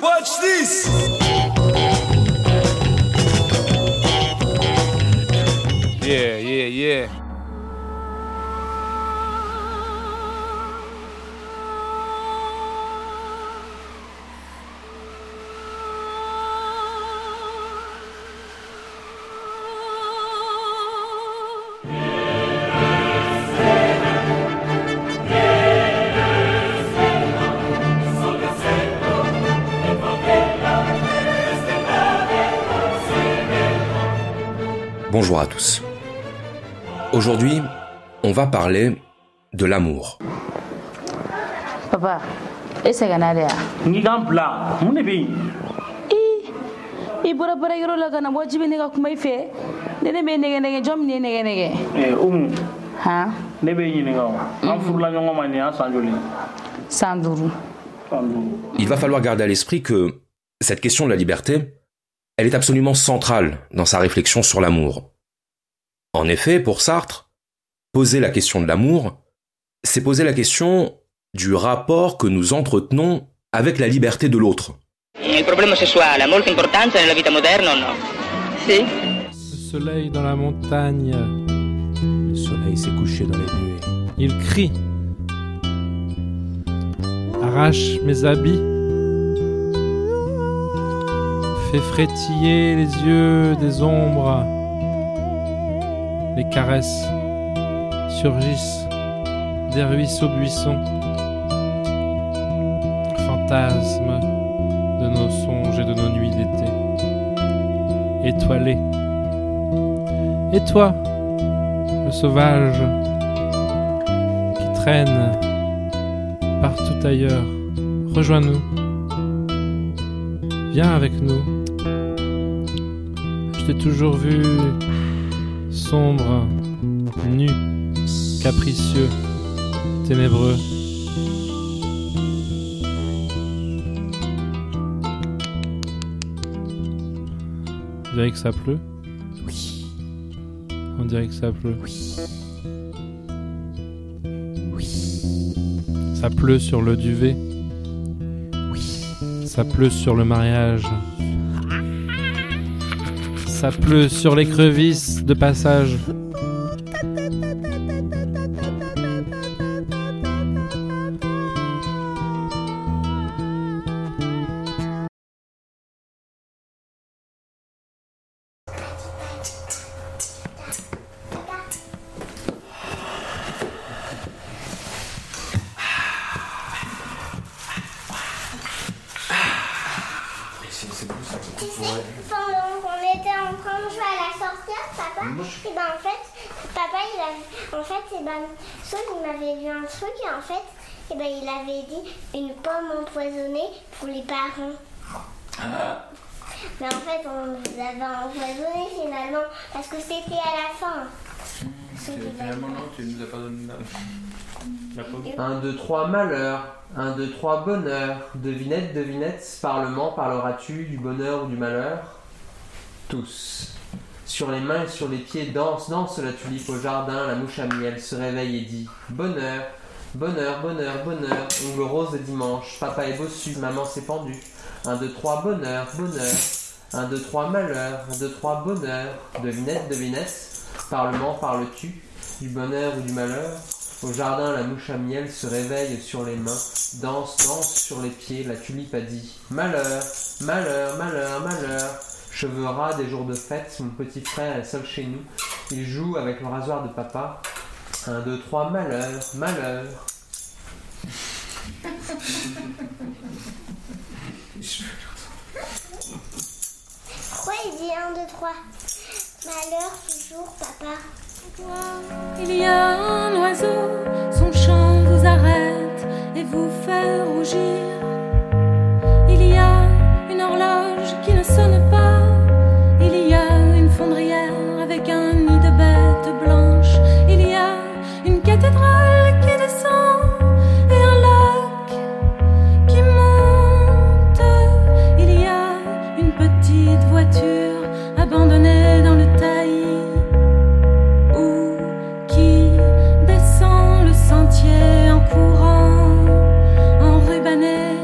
Watch this. Yeah. Bonjour à tous. Aujourd'hui, on va parler de l'amour. Papa, ese ganadea. Ngi gampla, mun be. I bora yoro la kana wajibi ne ga kuma ife. Ne be nege jom ne nege. Ha? Ne be yini ga. An furula nyongo mani an sanjoli. Sanduru. Il va falloir garder à l'esprit que cette question de la liberté, elle est absolument centrale dans sa réflexion sur l'amour. En effet, pour Sartre, poser la question de l'amour, c'est poser la question du rapport que nous entretenons avec la liberté de l'autre. Il problème sessuale ha molta importanza nella vita moderna o no? Si. Le soleil dans la montagne, le soleil s'est couché dans les nuées. Il crie, arrache mes habits, fait frétiller les yeux des ombres. Les caresses surgissent des ruisseaux buissons, fantasmes de nos songes et de nos nuits d'été, étoilés. Et toi, le sauvage qui traîne partout ailleurs, rejoins-nous, viens avec nous. Je t'ai toujours vu sombre, nu, capricieux, ténébreux. On dirait que ça pleut. Oui. On dirait que ça pleut. Oui. Ça pleut sur le duvet. Oui. Ça pleut sur le mariage. Ça pleut sur l'écrevisse de passage. Pendant qu'on était en train de jouer à la sorcière, papa, et ben en fait, papa il avait, en fait, et ben, Saul il m'avait vu un truc et en fait, et ben il avait dit une pomme empoisonnée pour les parents. Mais en fait, on vous avait empoisonné finalement parce que c'était à la fin. Finalement non, tu nous as pas donné la pomme. 1, 2, 3 malheur, 1, 2, 3 bonheur, devinette, devinette, parlement, parleras-tu du bonheur ou du malheur? Tous. Sur les mains et sur les pieds, danse, danse la tulipe au jardin, la mouche à miel se réveille et dit bonheur, bonheur, bonheur, bonheur, ongle rose de dimanche, papa est bossu, maman s'est pendue. 1, 2, 3 bonheur, bonheur, 1, 2, 3 malheur, 1, 2, 3 bonheur, devinette, devinette, parlement, parles-tu du bonheur ou du malheur? Au jardin, la mouche à miel se réveille sur les mains, danse, danse sur les pieds, la tulipe a dit malheur, malheur, malheur, malheur. Cheveux ras des jours de fête, mon petit frère est seul chez nous, il joue avec le rasoir de papa. 1, 2, 3 malheur, malheur. Pourquoi il dit 1, 2, 3 malheur toujours, papa? Il y a un oiseau, son chant vous arrête et vous fait rougir. Il y a une horloge qui ne sonne pas. Il y a une fondrière avec un nid de bêtes blanches. Il y a une cathédrale qui descend et un lac qui monte. Il y a une petite voiture abandonnée dans le taillis. En courant, enrubanné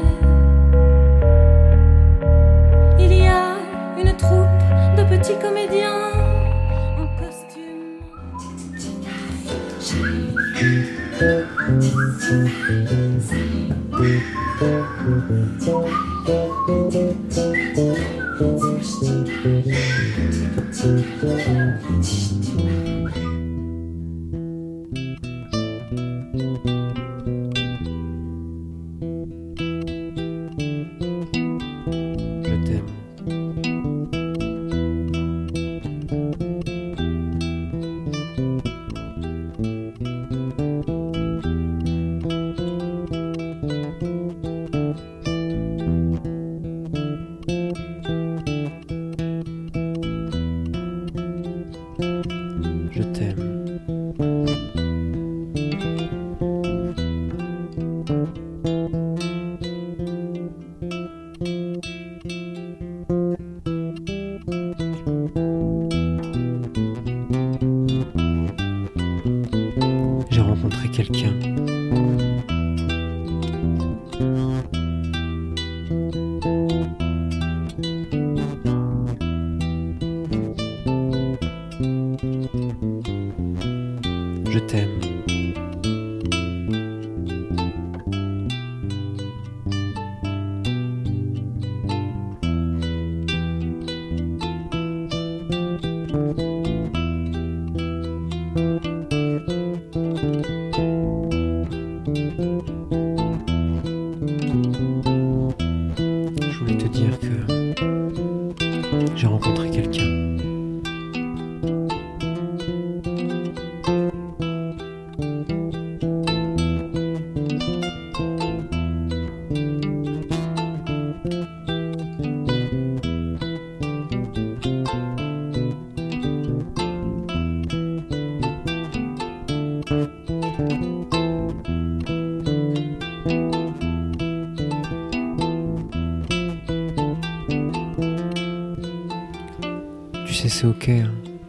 C'est ok, hein.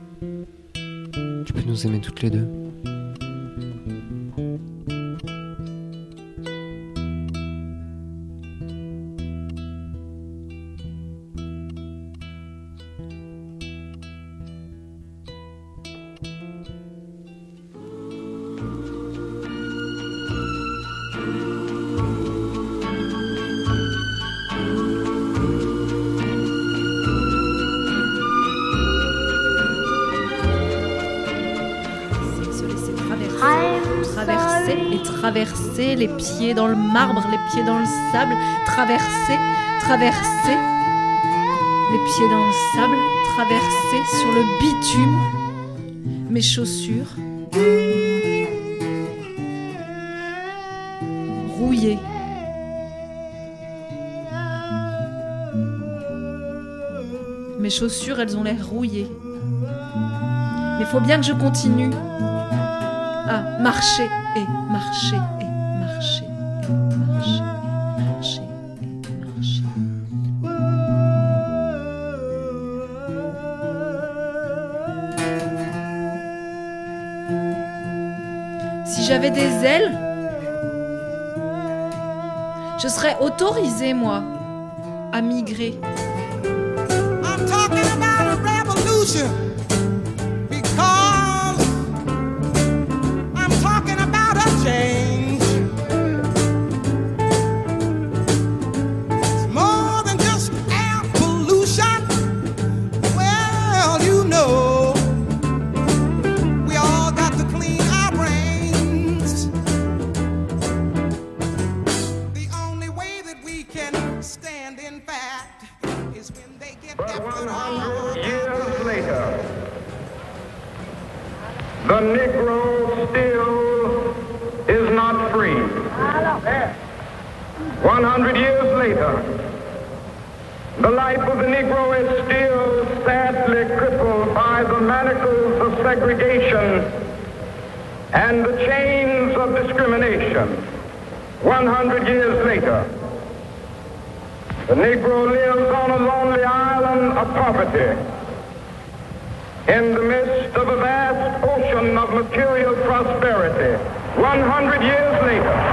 Tu peux nous aimer toutes les deux. Traverser les pieds dans le marbre, les pieds dans le sable, traverser, traverser, les pieds dans le sable, traverser sur le bitume, mes chaussures rouillées. Mes chaussures, elles ont l'air rouillées. Mais faut bien que je continue à marcher et marcher et marcher et marcher et marcher et marcher. Si j'avais des ailes, je serais autorisée, moi, à migrer. I'm talking about a revolution. Change. It's more than just air pollution. Well, you know, we all got to clean our brains. The only way that we can stand, in fact, is when they get their foot on. Years later, the Negro still is not free. 100 years later, the life of the Negro is still sadly crippled by the manacles of segregation and the chains of discrimination. 100 years later, the Negro lives on a lonely island of poverty in the midst of a vast ocean of material prosperity. 100 years later,